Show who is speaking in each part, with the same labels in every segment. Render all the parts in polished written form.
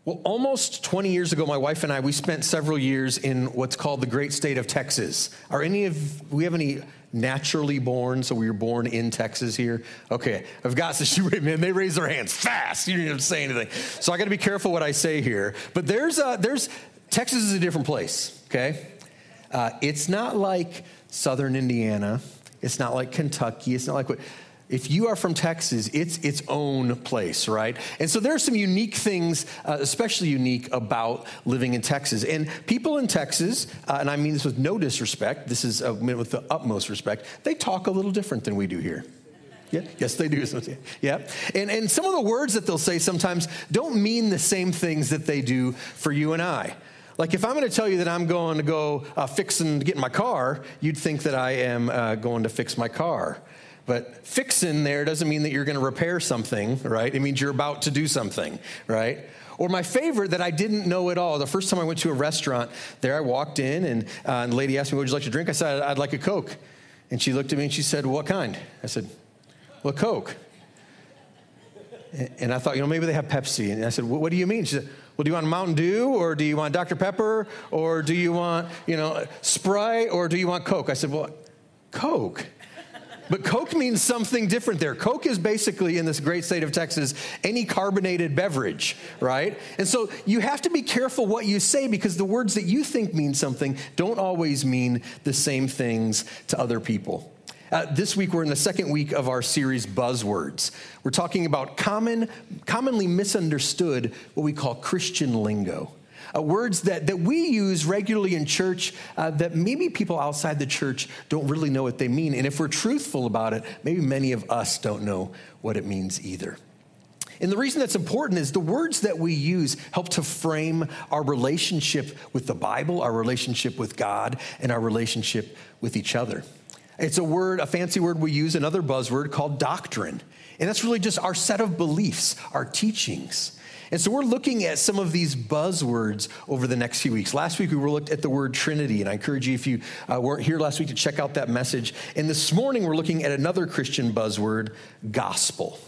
Speaker 1: Well, almost 20 years ago, my wife and I, we spent several years in what's called the great state of Texas. We have any naturally born, so we were born in Texas here? Okay, I've got to, man, they raise their hands fast. You didn't even say anything. So I got to be careful what I say here. But Texas is a different place, okay? It's not like southern Indiana. It's not like Kentucky. It's not like what... If you are from Texas, it's its own place, right? And so there are some unique things, especially unique about living in Texas. And people in Texas, and I mean this with no disrespect, this is with the utmost respect, they talk a little different than we do here. Yeah, yes, they do. Yeah, and some of the words that they'll say sometimes don't mean the same things that they do for you and I. Like if I'm going to tell you that I'm going to go fixing to get in my car, you'd think that I am going to fix my car. But fixing there doesn't mean that you're going to repair something, right? It means you're about to do something, right? Or my favorite that I didn't know at all, the first time I went to a restaurant, there I walked in and the lady asked me, what would you like to drink? I said, I'd like a Coke. And she looked at me and she said, what kind? I said, well, Coke. And I thought, maybe they have Pepsi. And I said, what do you mean? She said, well, do you want Mountain Dew or do you want Dr. Pepper or do you want, Sprite or do you want Coke? I said, well, Coke. But Coke means something different there. Coke is basically, in this great state of Texas, any carbonated beverage, right? And so you have to be careful what you say because the words that you think mean something don't always mean the same things to other people. This week, we're in the second week of our series, Buzzwords. We're talking about commonly misunderstood, what we call Christian lingo. Words that we use regularly in church that maybe people outside the church don't really know what they mean. And if we're truthful about it, maybe many of us don't know what it means either. And the reason that's important is the words that we use help to frame our relationship with the Bible, our relationship with God, and our relationship with each other. It's a fancy word we use, another buzzword called doctrine. And that's really just our set of beliefs, our teachings. And so we're looking at some of these buzzwords over the next few weeks. Last week, we looked at the word Trinity, and I encourage you, if you weren't here last week, to check out that message. And this morning, we're looking at another Christian buzzword, gospel.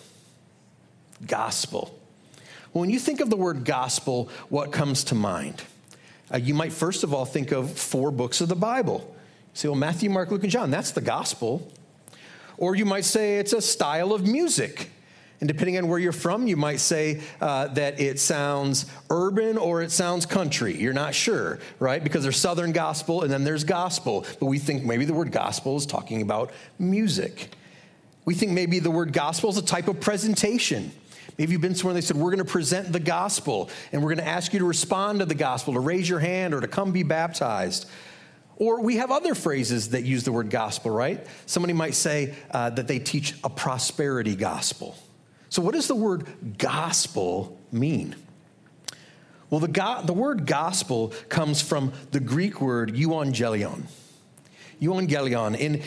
Speaker 1: Gospel. Well, when you think of the word gospel, what comes to mind? You might first of all think of 4 books of the Bible. You say, well, Matthew, Mark, Luke, and John, that's the gospel. Or you might say it's a style of music. And depending on where you're from, you might say that it sounds urban or it sounds country. You're not sure, right? Because there's Southern gospel and then there's gospel. But we think maybe the word gospel is talking about music. We think maybe the word gospel is a type of presentation. Maybe you've been somewhere and they said, we're going to present the gospel and we're going to ask you to respond to the gospel, to raise your hand or to come be baptized. Or we have other phrases that use the word gospel, right? Somebody might say that they teach a prosperity gospel. So what does the word gospel mean? Well, the word gospel comes from the Greek word euangelion. Euangelion.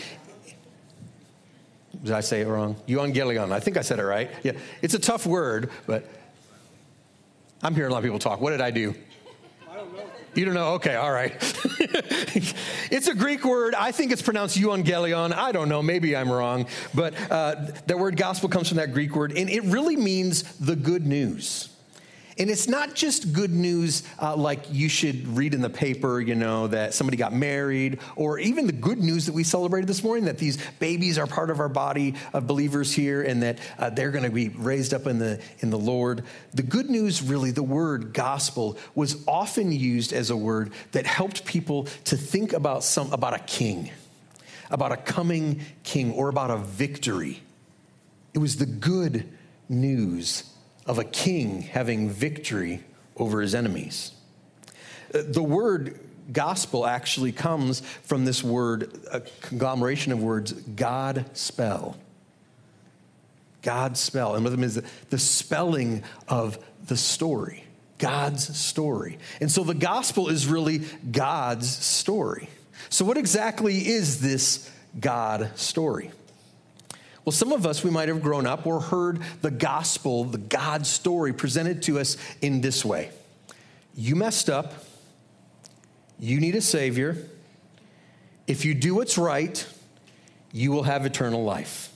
Speaker 1: Did I say it wrong? Euangelion. I think I said it right. Yeah, it's a tough word, but I'm hearing a lot of people talk. What did I do?
Speaker 2: I don't know.
Speaker 1: You don't know? Okay, all right. It's a Greek word. I think it's pronounced euangelion. I don't know. Maybe I'm wrong. But that word gospel comes from that Greek word, and it really means the good news. And it's not just good news like you should read in the paper, that somebody got married, or even the good news that we celebrated this morning, that these babies are part of our body of believers here and that they're going to be raised up in the Lord. The good news, really, the word gospel was often used as a word that helped people to think about a king, about a coming king, or about a victory. It was the good news of a king having victory over his enemies. The word gospel actually comes from this word, a conglomeration of words, God spell. God spell. And what it means is the spelling of the story, God's story. And so the gospel is really God's story. So what exactly is this God story? Well, some of us, we might have grown up or heard the gospel, the God story presented to us in this way. You messed up. You need a savior. If you do what's right, you will have eternal life.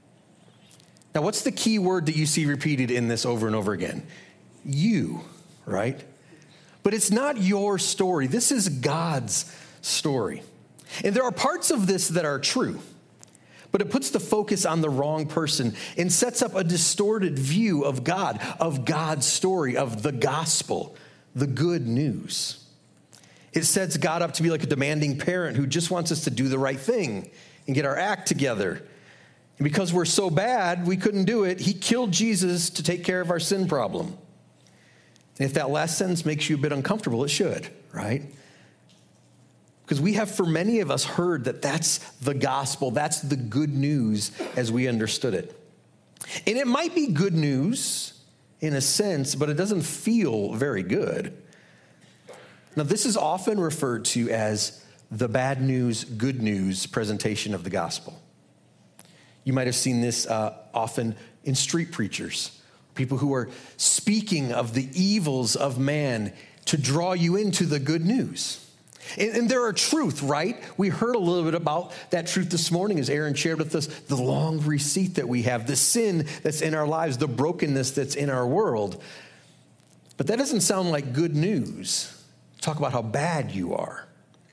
Speaker 1: Now, what's the key word that you see repeated in this over and over again? You, right? But it's not your story. This is God's story. And there are parts of this that are true, but it puts the focus on the wrong person and sets up a distorted view of God, of God's story, of the gospel, the good news. It sets God up to be like a demanding parent who just wants us to do the right thing and get our act together. And because we're so bad, we couldn't do it, he killed Jesus to take care of our sin problem. And if that last sentence makes you a bit uncomfortable, it should, right? Because we have, for many of us, heard that that's the gospel, that's the good news as we understood it. And it might be good news in a sense, but it doesn't feel very good. Now, this is often referred to as the bad news, good news presentation of the gospel. You might have seen this often in street preachers, people who are speaking of the evils of man to draw you into the good news. And there are truth, right? We heard a little bit about that truth this morning as Aaron shared with us the long receipt that we have, the sin that's in our lives, the brokenness that's in our world. But that doesn't sound like good news. Talk about how bad you are.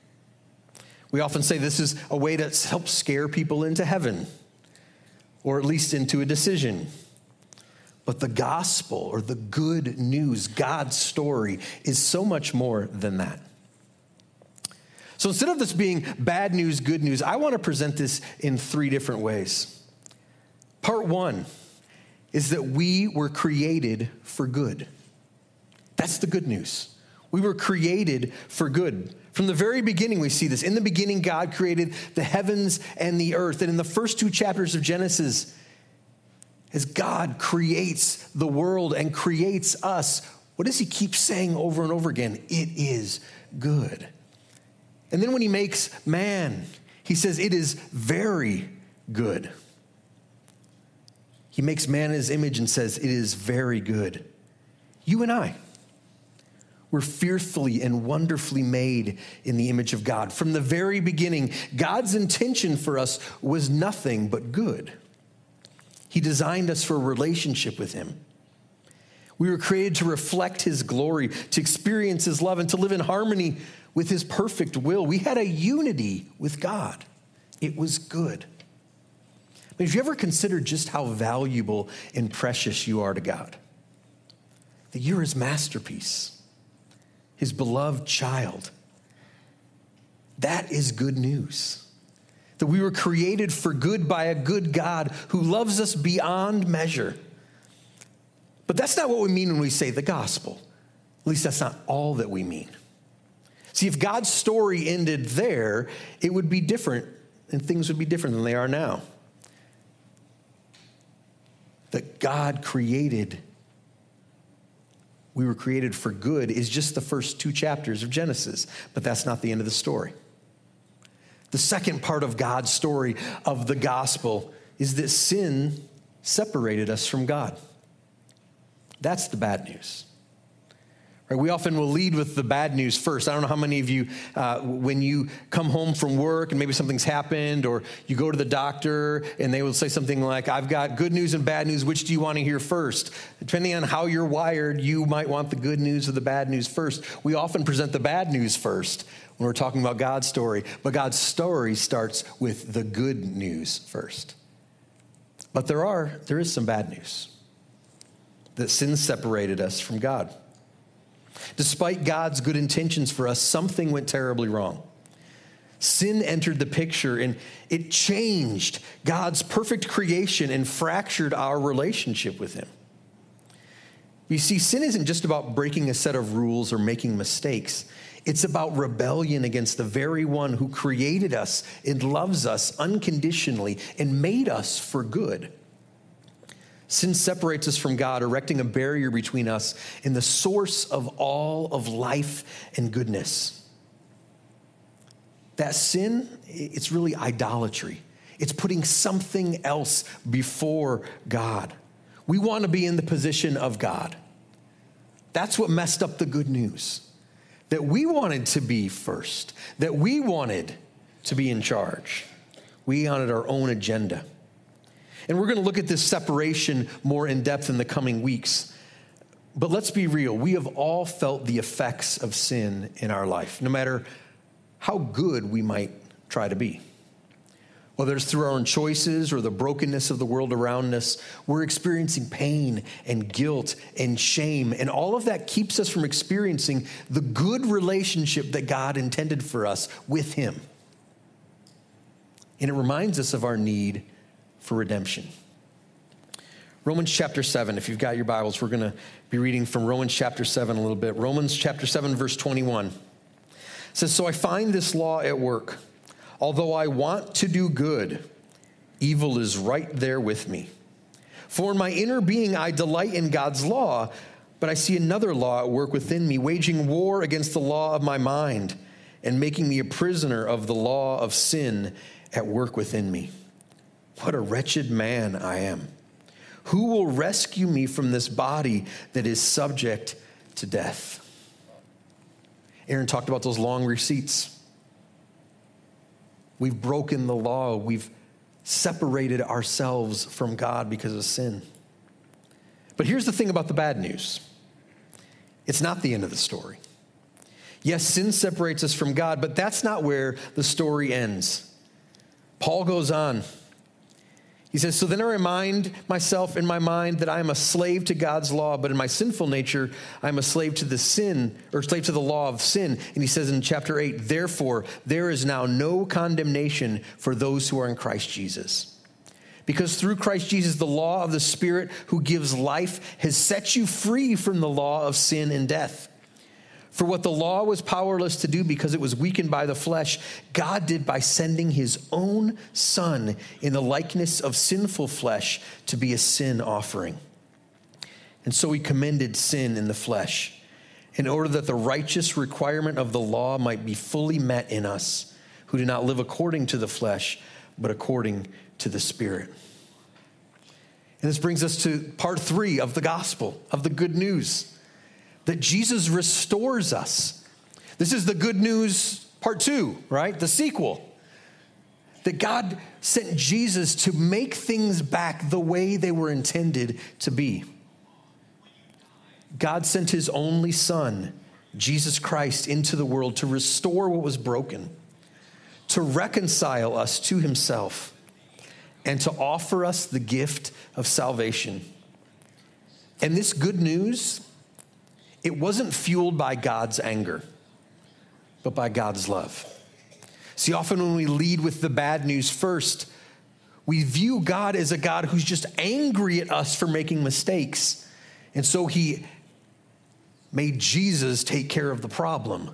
Speaker 1: We often say this is a way to help scare people into heaven, or at least into a decision. But the gospel, or the good news, God's story, is so much more than that. So instead of this being bad news, good news, I want to present this in 3 different ways. Part 1 is that we were created for good. That's the good news. We were created for good. From the very beginning, we see this. In the beginning, God created the heavens and the earth. And in the first 2 chapters of Genesis, as God creates the world and creates us, what does he keep saying over and over again? It is good. And then when he makes man, he says it is very good. He makes man in his image and says it is very good. You and I, we're fearfully and wonderfully made in the image of God. From the very beginning, God's intention for us was nothing but good. He designed us for a relationship with him. We were created to reflect his glory, to experience his love, and to live in harmony with his perfect will. We had a unity with God. It was good. But have you ever considered just how valuable and precious you are to God? That you're his masterpiece, his beloved child. That is good news. That we were created for good by a good God who loves us beyond measure. But that's not what we mean when we say the gospel. At least that's not all that we mean. See, if God's story ended there, it would be different, and things would be different than they are now. That God created, we were created for good, is just the first 2 chapters of Genesis, but that's not the end of the story. The second part of God's story of the gospel is that sin separated us from God. That's the bad news. Right? We often will lead with the bad news first. I don't know how many of you, when you come home from work and maybe something's happened, or you go to the doctor and they will say something like, I've got good news and bad news. Which do you want to hear first? Depending on how you're wired, you might want the good news or the bad news first. We often present the bad news first when we're talking about God's story. But God's story starts with the good news first. But there is some bad news. That sin separated us from God. Despite God's good intentions for us, something went terribly wrong. Sin entered the picture and it changed God's perfect creation and fractured our relationship with him. You see, sin isn't just about breaking a set of rules or making mistakes. It's about rebellion against the very one who created us and loves us unconditionally and made us for good. Sin separates us from God, erecting a barrier between us and the source of all of life and goodness. That sin, it's really idolatry. It's putting something else before God. We want to be in the position of God. That's what messed up the good news. That we wanted to be first. That we wanted to be in charge. We wanted our own agenda. And we're going to look at this separation more in depth in the coming weeks. But let's be real. We have all felt the effects of sin in our life, no matter how good we might try to be. Whether it's through our own choices or the brokenness of the world around us, we're experiencing pain and guilt and shame. And all of that keeps us from experiencing the good relationship that God intended for us with him. And it reminds us of our need for redemption. Romans chapter 7, if you've got your Bibles, we're going to be reading from Romans chapter 7 a little bit. Romans chapter 7, verse 21 says, "So I find this law at work. Although I want to do good, evil is right there with me. For in my inner being I delight in God's law, but I see another law at work within me, waging war against the law of my mind and making me a prisoner of the law of sin at work within me. What a wretched man I am. Who will rescue me from this body that is subject to death?" Aaron talked about those long receipts. We've broken the law. We've separated ourselves from God because of sin. But here's the thing about the bad news. It's not the end of the story. Yes, sin separates us from God, but that's not where the story ends. Paul goes on. He says, "So then I remind myself in my mind that I am a slave to God's law, but in my sinful nature, I am a slave to slave to the law of sin." And he says in chapter 8, "Therefore, there is now no condemnation for those who are in Christ Jesus. Because through Christ Jesus, the law of the Spirit who gives life has set you free from the law of sin and death. For what the law was powerless to do because it was weakened by the flesh, God did by sending his own Son in the likeness of sinful flesh to be a sin offering. And so he commended sin in the flesh, in order that the righteous requirement of the law might be fully met in us, who do not live according to the flesh, but according to the Spirit." And this brings us to part 3 of the gospel, of the good news, that Jesus restores us. This is the good news part 2, right? The sequel. That God sent Jesus to make things back the way they were intended to be. God sent his only Son, Jesus Christ, into the world to restore what was broken, to reconcile us to himself, and to offer us the gift of salvation. And this good news, it wasn't fueled by God's anger, but by God's love. See, often when we lead with the bad news first, we view God as a God who's just angry at us for making mistakes. And so he made Jesus take care of the problem.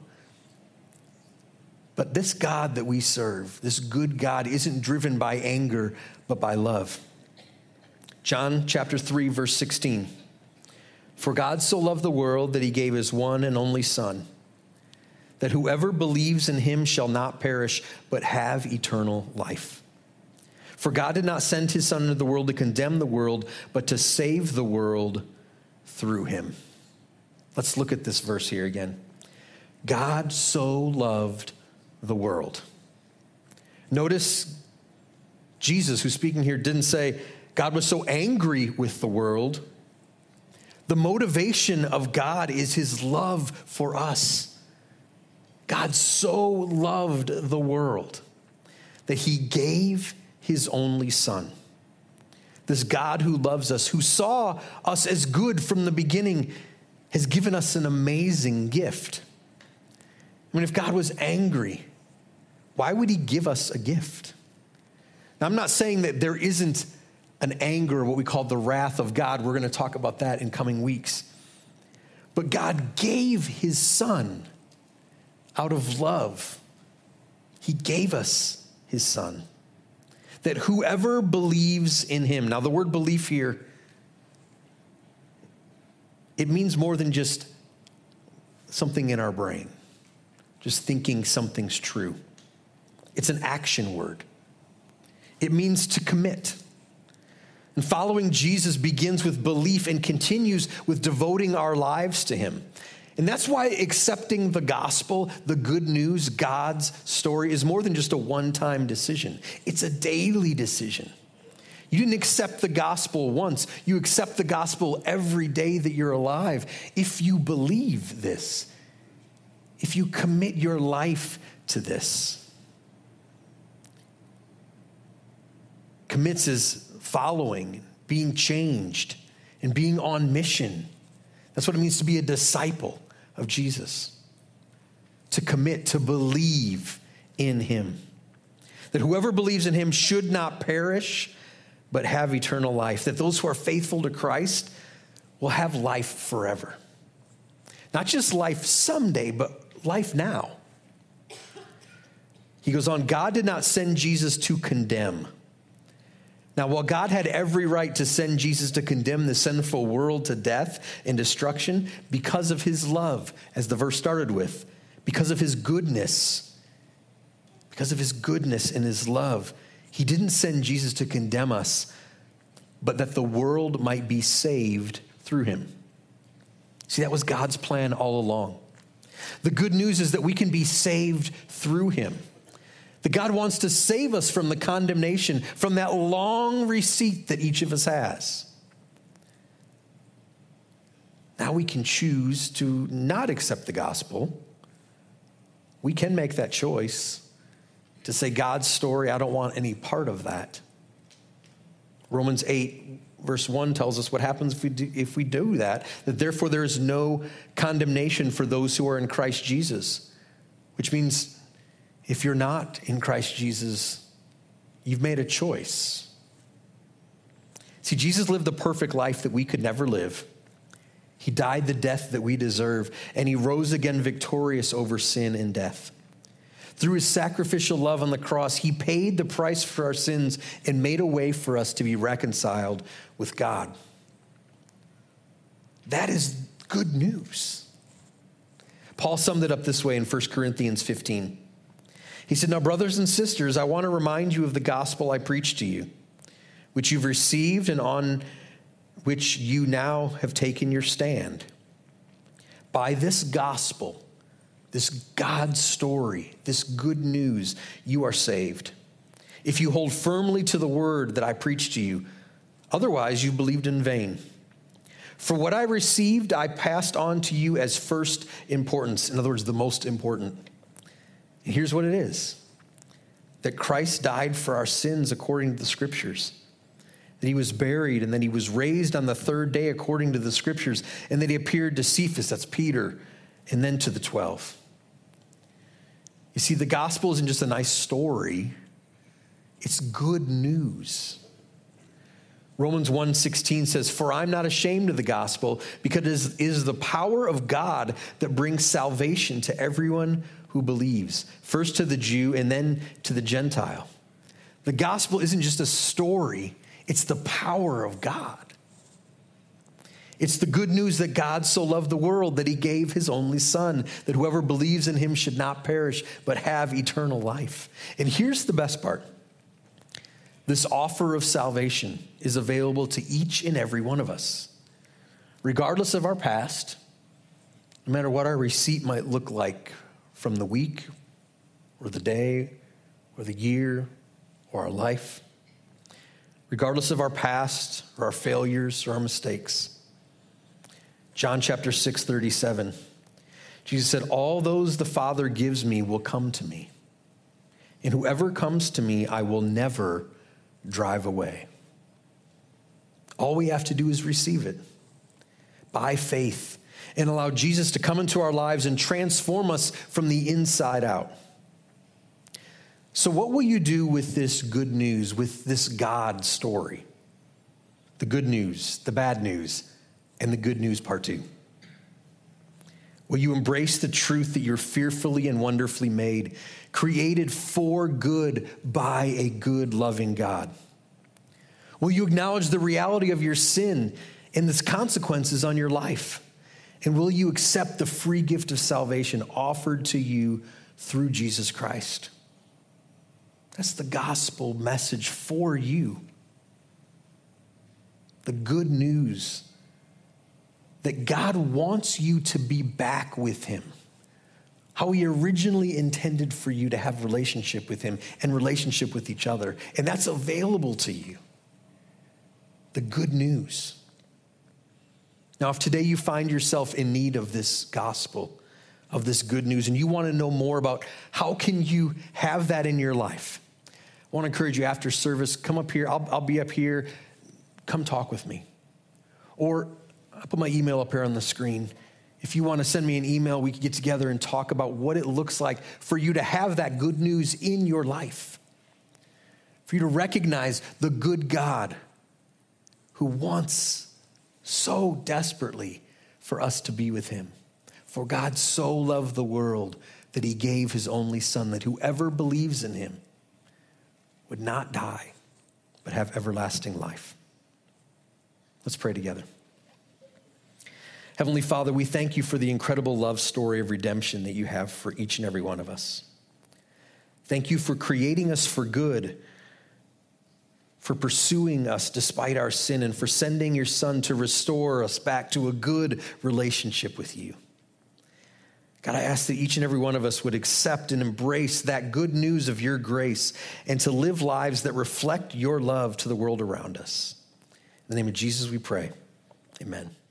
Speaker 1: But this God that we serve, this good God, isn't driven by anger, but by love. John chapter 3, verse 16. "For God so loved the world that he gave his one and only Son, that whoever believes in him shall not perish, but have eternal life. For God did not send his Son into the world to condemn the world, but to save the world through him." Let's look at this verse here again. God so loved the world. Notice Jesus, who's speaking here, didn't say God was so angry with the world. The motivation of God is his love for us. God so loved the world that he gave his only Son. This God who loves us, who saw us as good from the beginning, has given us an amazing gift. I mean, if God was angry, why would he give us a gift? Now, I'm not saying that there isn't an anger, what we call the wrath of God. We're going to talk about that in coming weeks. But God gave his Son out of love. He gave us his Son, that whoever believes in him. Now, the word belief here, it means more than just something in our brain, just thinking something's true. It's an action word. It means to commit. And following Jesus begins with belief and continues with devoting our lives to him. And that's why accepting the gospel, the good news, God's story, is more than just a one-time decision. It's a daily decision. You didn't accept the gospel once. You accept the gospel every day that you're alive. If you believe this, if you commit your life to this. Commits is following, being changed, and being on mission. That's what it means to be a disciple of Jesus. To commit, to believe in him. That whoever believes in him should not perish, but have eternal life. That those who are faithful to Christ will have life forever. Not just life someday, but life now. He goes on, God did not send Jesus to condemn. Now, while God had every right to send Jesus to condemn the sinful world to death and destruction because of his love, as the verse started with, because of his goodness and his love, he didn't send Jesus to condemn us, but that the world might be saved through him. See, that was God's plan all along. The good news is that we can be saved through him. That God wants to save us from the condemnation, from that long receipt that each of us has. Now we can choose to not accept the gospel. We can make that choice to say, God's story, I don't want any part of that. Romans 8, verse 1 tells us what happens if we do that. That therefore there is no condemnation for those who are in Christ Jesus. Which means if you're not in Christ Jesus, you've made a choice. See, Jesus lived the perfect life that we could never live. He died the death that we deserve, and he rose again victorious over sin and death. Through his sacrificial love on the cross, he paid the price for our sins and made a way for us to be reconciled with God. That is good news. Paul summed it up this way in 1 Corinthians 15. He said, now, brothers and sisters, I want to remind you of the gospel I preached to you, which you've received and on which you now have taken your stand. By this gospel, this God story, this good news, you are saved. If you hold firmly to the word that I preached to you, otherwise you believed in vain. For what I received, I passed on to you as first importance. In other words, the most important. And here's what it is. That Christ died for our sins according to the scriptures. That he was buried and then he was raised on the third day according to the scriptures. And that he appeared to Cephas, that's Peter, and then to the 12. You see, the gospel isn't just a nice story. It's good news. Romans 1:16 says, for I'm not ashamed of the gospel because it is the power of God that brings salvation to everyone who believes, first to the Jew and then to the Gentile. The gospel isn't just a story. It's the power of God. It's the good news that God so loved the world that he gave his only son, that whoever believes in him should not perish, but have eternal life. And here's the best part. This offer of salvation is available to each and every one of us, regardless of our past, no matter what our receipt might look like from the week or the day or the year or our life, regardless of our past or our failures or our mistakes. John chapter 6:37, Jesus said, all those the Father gives me will come to me, and whoever comes to me, I will never drive away. All we have to do is receive it by faith and allow Jesus to come into our lives and transform us from the inside out. So what will you do with this good news, with this God story? The good news, the bad news, and the good news part 2. Will you embrace the truth that you're fearfully and wonderfully made, created for good by a good, loving God? Will you acknowledge the reality of your sin and its consequences on your life? And will you accept the free gift of salvation offered to you through Jesus Christ? That's the gospel message for you. The good news that God wants you to be back with him. How he originally intended for you to have relationship with him and relationship with each other. And that's available to you. the good news. Now, if today you find yourself in need of this gospel, of this good news, and you want to know more about how can you have that in your life, I want to encourage you after service, come up here. I'll be up here. Come talk with me. Or I'll put my email up here on the screen. If you want to send me an email, we can get together and talk about what it looks like for you to have that good news in your life. For you to recognize the good God who wants so desperately for us to be with him. For God so loved the world that he gave his only son, that whoever believes in him would not die, but have everlasting life. Let's pray together. Heavenly Father, we thank you for the incredible love story of redemption that you have for each and every one of us. Thank you for creating us for good, for pursuing us despite our sin, and for sending your son to restore us back to a good relationship with you. God, I ask that each and every one of us would accept and embrace that good news of your grace and to live lives that reflect your love to the world around us. In the name of Jesus, we pray. Amen.